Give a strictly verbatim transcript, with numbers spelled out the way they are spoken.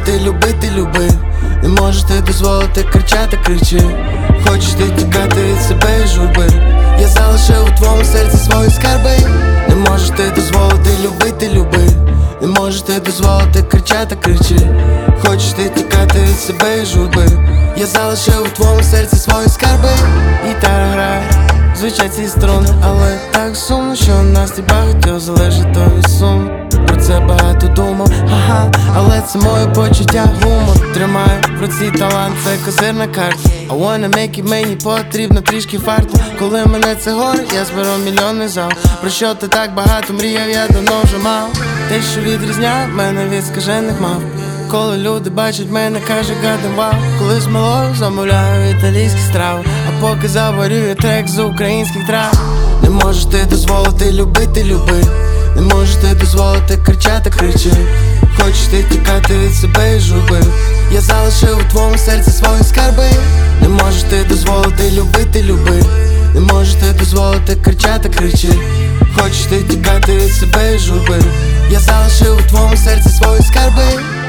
дозволити любити, люби. Не можеш ти дозволити кричати, кричи. Хочеш ти тікати від себе і журби. Я залишив у твоєму серці свої скарби. Не можеш ти дозволити любити, люби. Не можеш ти дозволити кричати, кричи. Хочеш ти тікати від себе і журби. Я залишив у твоєму серці свої скарби. Гітара грає, звучать ці струни, але так сумно, що нас і багатьох залежить той сум. Про це багато думав, ага, але це моє почуття, гумор. Тримаю в руці талант, це козир на карті. I wanna make it, мені потрібно трішки фарту. Коли мене це горе, я зберу мільйонний зал. Про що ти так багато мріяв, я давно вже мав. Те, що відрізняє мене від скажених мав. Коли люди бачать мене, каже гадим вау. Коли з малою замовляю італійські страви, а поки заварюю трек з українських трав. Не можеш ти дозволити любити, люби. Не можеш ти дозволити кричати, кричи. Хочеш ти тікати від себе і журби. Я залишив у твоєму серці свої скарби. Не можеш ти дозволити любити, люби. Не можеш ти дозволити кричати, кричи. Хочеш ти тікати від себе і журби. Я залишив у твоєму серці свої скарби.